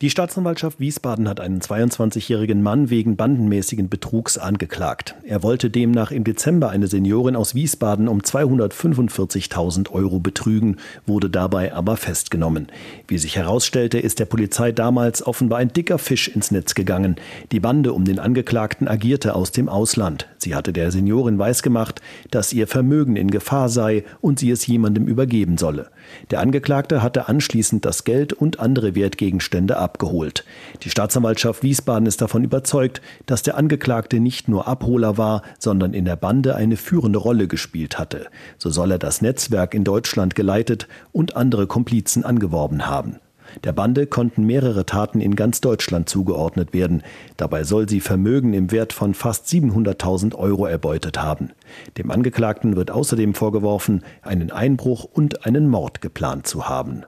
Die Staatsanwaltschaft Wiesbaden hat einen 22-jährigen Mann wegen bandenmäßigen Betrugs angeklagt. Er wollte demnach im Dezember eine Seniorin aus Wiesbaden um 245.000 € betrügen, wurde dabei aber festgenommen. Wie sich herausstellte, ist der Polizei damals offenbar ein dicker Fisch ins Netz gegangen. Die Bande um den Angeklagten agierte aus dem Ausland. Sie hatte der Seniorin weisgemacht, dass ihr Vermögen in Gefahr sei und sie es jemandem übergeben solle. Der Angeklagte hatte anschließend das Geld und andere Wertgegenstände abgeholt. Die Staatsanwaltschaft Wiesbaden ist davon überzeugt, dass der Angeklagte nicht nur Abholer war, sondern in der Bande eine führende Rolle gespielt hatte. So soll er das Netzwerk in Deutschland geleitet und andere Komplizen angeworben haben. Der Bande konnten mehrere Taten in ganz Deutschland zugeordnet werden. Dabei soll sie Vermögen im Wert von fast 700.000 € erbeutet haben. Dem Angeklagten wird außerdem vorgeworfen, einen Einbruch und einen Mord geplant zu haben.